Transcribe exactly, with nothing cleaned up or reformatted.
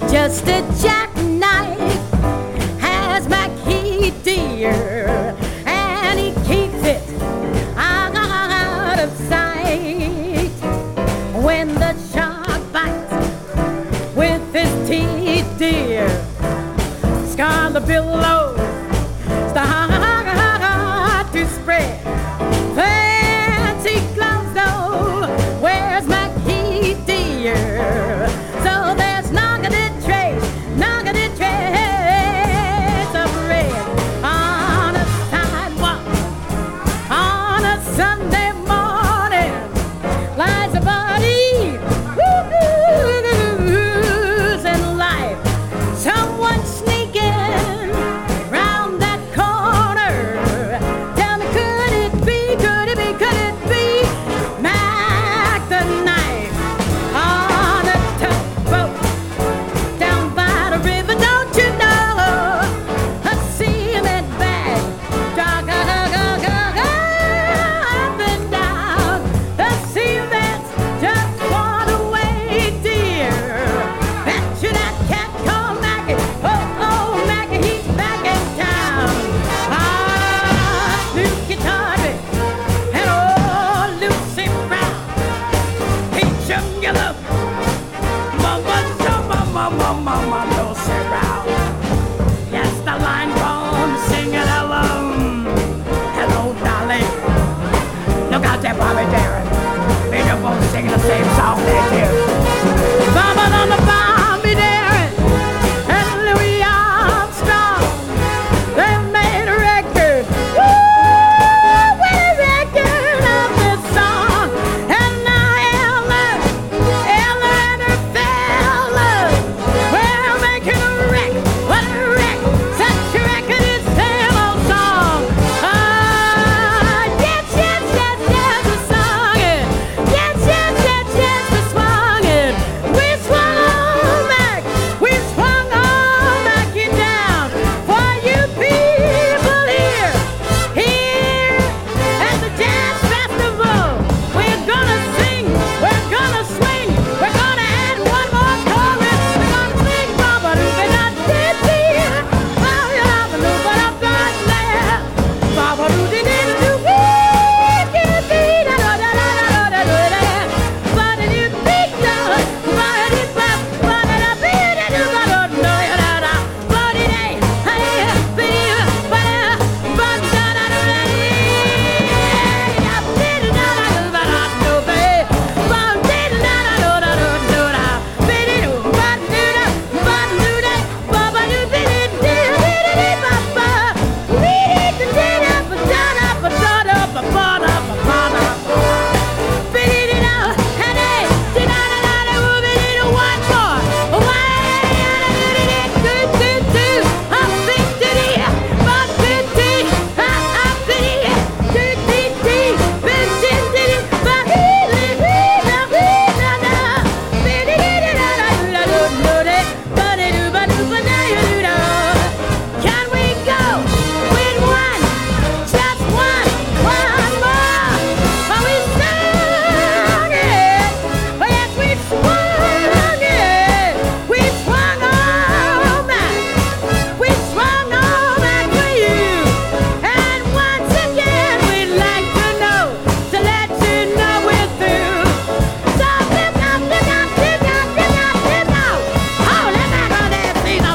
Just a jackknife has my key, dear, and he keeps it out of sight. When the shark bites with his teeth, dear, scarlet billows start to spread. Fancy clothes, though, where's my key, dear? So there's not gonna trace, not gonna trace of red on a sidewalk on a Sunday morning. Lies a body, losing life. Someone sneaking round that corner. Tell me, could it be, could it be, could it be Mac the Knife on a tugboat down by the river? Don't you know a cement bag jog up and down? The cement's just worn away, dear. Bet you that cat called Mackie, oh, oh, Mackie, he's back in town. Ah, Snooky Tardy and old Lucy Brown, peach and yellow, mama, so mama, mama, mama, Lucy Brown. Yes, the line from singing hello, hello, darling. Look out there, Bobby Darin. They don't both singing the same song there, too.